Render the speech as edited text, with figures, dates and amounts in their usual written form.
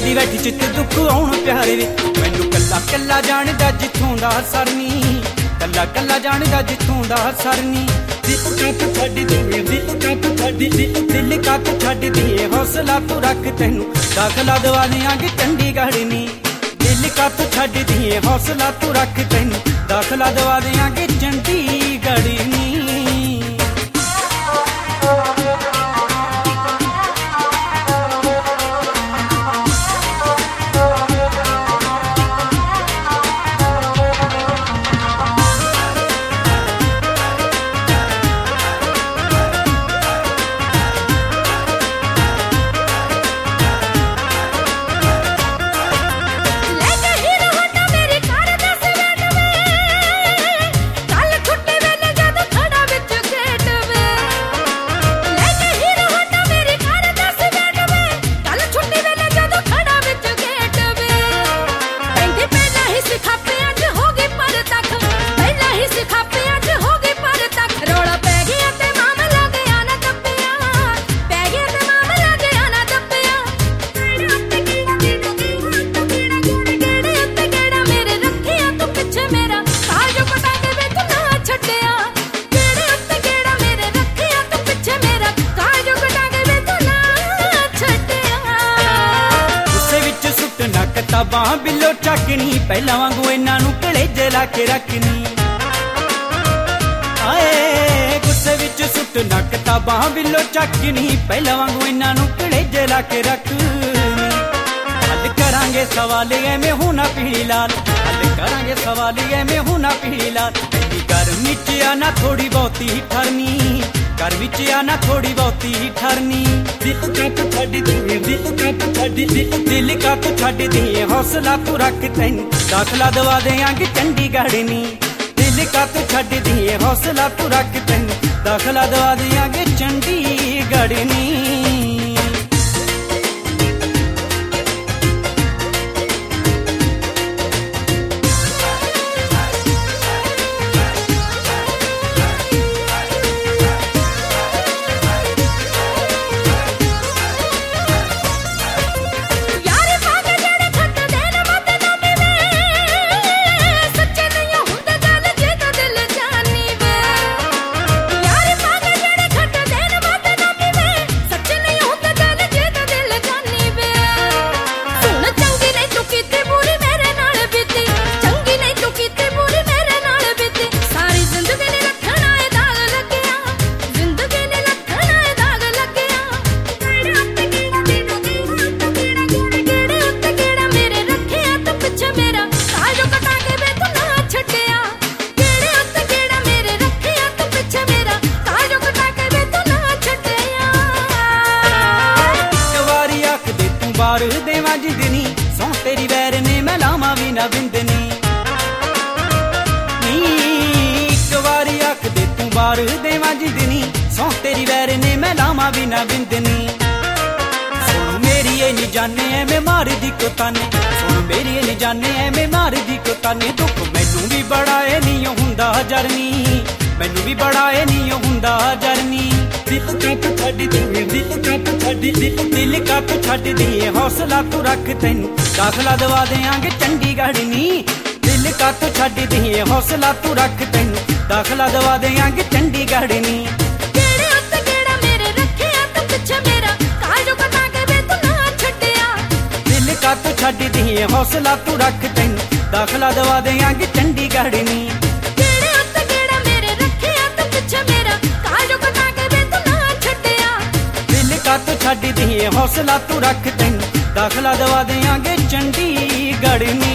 कदी बैठी चित दुख आउण प्यारे वे मैनू कल्ला कल्ला जानदा जिथों दा सरनी कल्ला कल्ला जानदा जिथों दा सरनी दिल कत छड्ड दिए दिल कत छड्ड दिल कत छड्ड दिए हौसला तू रख तैनू दाखला दवा देंगे चंडीगढ़ नी दिल कत छड्ड दिए हौसला तू रख तैनू दाखला दवा देंगे चंडीगढ़ नी। किताबां बिलो चकनी पहला वांगू इन्हां नूं कलेजे ला के रखनी आए गुस्से विच सुटना किताबां बिलो चकनी पहला वांगू इन्हां नूं कलेजे ला के रखनी हल करांगे सवाल एवें होना पीली लाल हल करांगे सवाल एवें होना पीली लाल गर्मी च आना थोड़ी बहुती ठरनी घर विच आना थोड़ी बहुती ठरनी दिल कत छड्ड दिए दिल कत छड्ड दिल कत छड्ड दिए हौसला तू रख तैनू दाखला दवा देंगे चंडीगढ़ नी दिल कत छड्ड दिए हौसला तू रख तैनू दाखला दवा देंगे चंडीगढ़ नी। बार देवा जिदनी सौ तेरी वैर ने मैं लावा भी ना बिंदनी एक बारी आख दे तू बार देवा जिदनी सौ तेरी वैर ने मैं लावा भी ना बिंदनी सुन मेरी ये नहीं जाने है मैं मार दी को ताने सुन मेरी ये नहीं जाने है मैं मार दी को ताने दुख मैनू भी बड़ा है नहीं हुंदा जरनी मैनू भी बड़ा है नहीं हुंदा जरनी दिल कत छड्ड दिए दिल कत छड्ड दिल कत छड्ड दिए हौसला तू रख तैनू दाखला दवा देंगे चंडीगढ़ नी दिल कत छड्ड दिए हौसला तू रख तैनू दाखला दवा देंगे चंडीगढ़ नी। दिल कत छड्ड दिए हौसला तू रख तैनू दाखला दवा देंगे चंडीगढ़ नी कत छड्ड दिए हौसला तू रख तैनू दाखला दवा देंगे चंडीगढ़ नी।